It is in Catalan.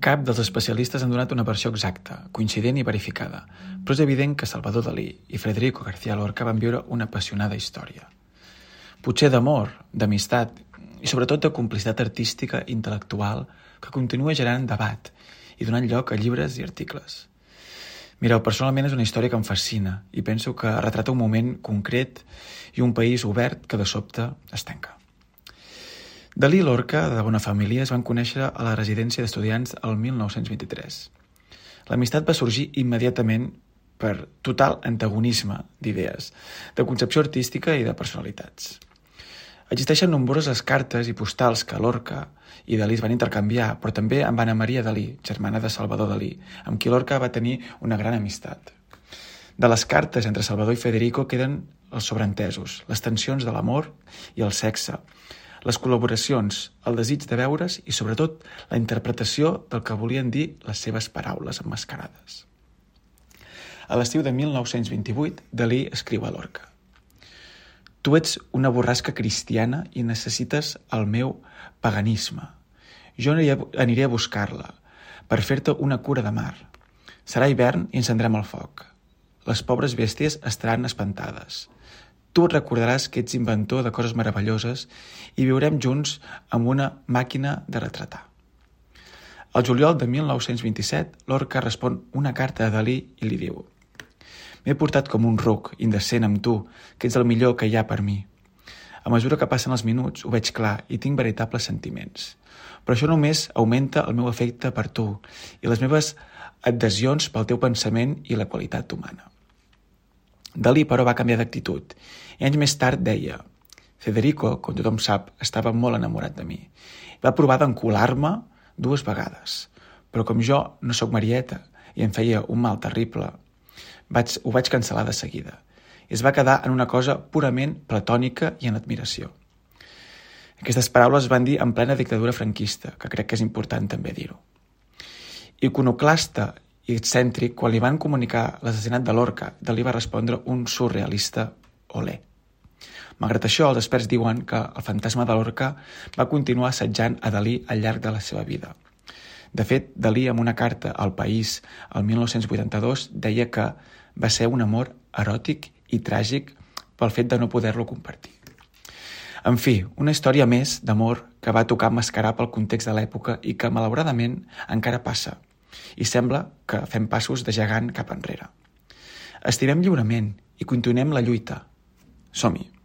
Cap dels especialistes han donat una versió exacta, coincident i verificada, però és evident que Salvador Dalí i Federico García Lorca van viure una apassionada història. Potser d'amor, d'amistat i sobretot de complicitat artística i intel·lectual que continua generant debat i donant lloc a llibres i articles. Mireu, personalment és una història que em fascina i penso que retrata un moment concret i un país obert que de sobte es tanca. Dalí i Lorca, de bona família, es van conèixer a la residència d'estudiants el 1923. L'amistat va sorgir immediatament per total antagonisme d'idees, de concepció artística i de personalitats. Existeixen nombroses cartes i postals que Lorca i Dalí es van intercanviar, però també amb Anna Maria Dalí, germana de Salvador Dalí, amb qui Lorca va tenir una gran amistat. De les cartes entre Salvador i Federico queden els sobreentesos, les tensions de l'amor i el sexe, les col·laboracions, el desig de veure's i, sobretot, la interpretació del que volien dir les seves paraules emmascarades. A l'estiu de 1928, Dalí escriu a Lorca: «Tu ets una borrasca cristiana i necessites el meu paganisme. Jo aniré a buscar-la per fer-te una cura de mar. Serà hivern i encendrem el foc. Les pobres bèsties estaran espantades. Tu et recordaràs que ets inventor de coses meravelloses i viurem junts amb una màquina de retratar». Al juliol de 1927, Lorca respon una carta a Dalí i li diu: «M'he portat com un ruc, indecent amb tu, que ets el millor que hi ha per mi. A mesura que passen els minuts ho veig clar i tinc veritables sentiments. Però això només augmenta el meu afecte per tu i les meves adhesions pel teu pensament i la qualitat humana». Dalí, però, va canviar d'actitud i anys més tard deia: «Federico, com tothom sap, estava molt enamorat de mi. Va provar d'encular-me 2 vegades, però com jo no sóc Marieta i em feia un mal terrible, ho vaig cancel·lar de seguida. I es va quedar en una cosa purament platònica i en admiració». Aquestes paraules es van dir en plena dictadura franquista, que crec que és important també dir-ho. Iconoclasta i excèntric, quan li van comunicar l'assassinat de Lorca, Dalí va respondre un surrealista olé. Malgrat això, els experts diuen que el fantasma de Lorca va continuar assetjant a Dalí al llarg de la seva vida. De fet, Dalí, en una carta al País el 1982, deia que va ser un amor eròtic i tràgic pel fet de no poder-lo compartir. En fi, una història més d'amor que va tocar mascarar pel context de l'època i que, malauradament, encara passa. I sembla que fem passos de gegant cap enrere. Estimem lliurement i continuem la lluita. Som-hi!